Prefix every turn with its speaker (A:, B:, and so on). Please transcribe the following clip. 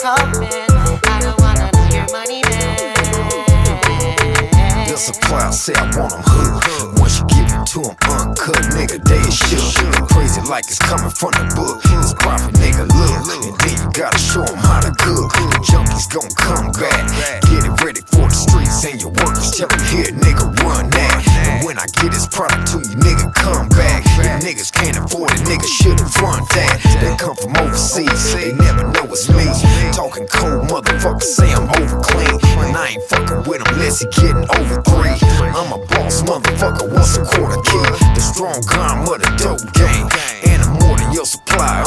A: coming. I don't wanna know your money, man.
B: The supplier say I want them hood. Once you give it to them uncut, nigga, they shook. Crazy like it's coming from the book. It's profit, nigga, look. And then you gotta show them how to cook. Junkies gon' come back. Get it ready for the streets and your workers. Tell them here, nigga, run that. And when I get this product to you, nigga, come back. If niggas can't afford it, nigga should've front that. They come from overseas, they never know it's me. Talking cold motherfuckers.